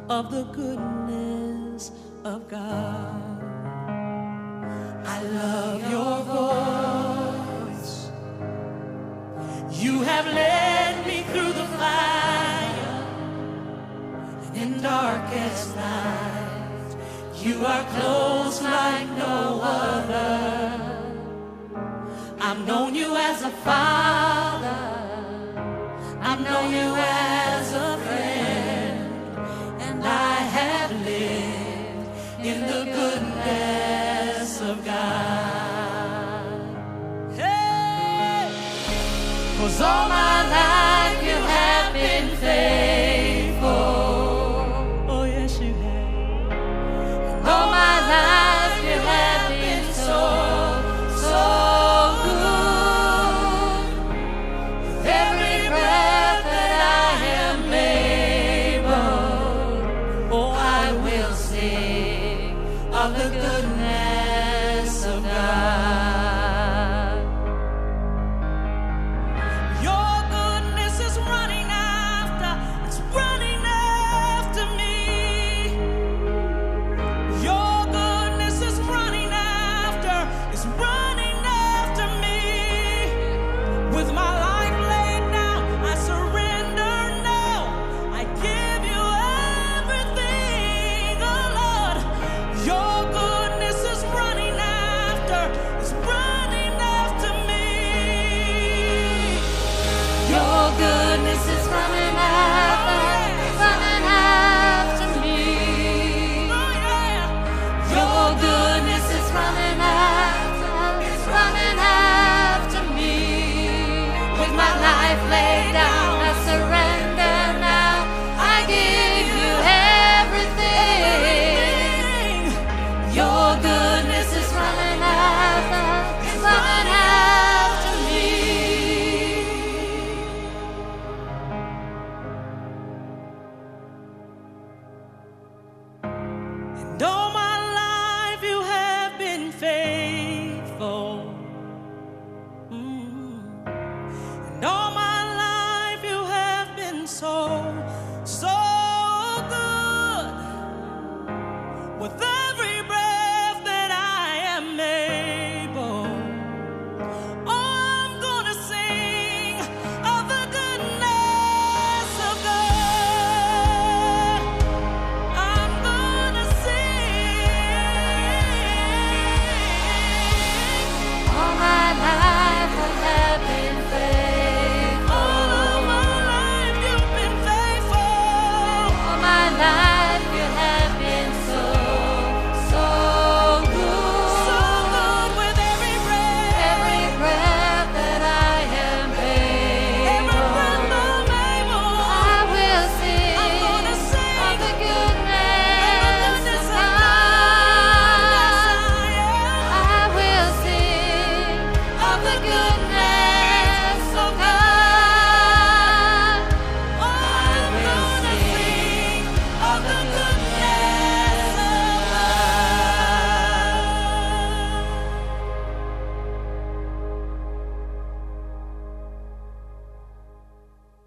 of the goodness of God. I love your voice. You have led me through the fire and in darkest night. You are close like no other. I've known you as a father. I've known you as a friend, and I have lived in the goodness of God. Hey! 'Cause all my life you have been faithful. Oh yes you have. And all my life you have been so, so good. With every breath that I am able, oh I will sing of the goodness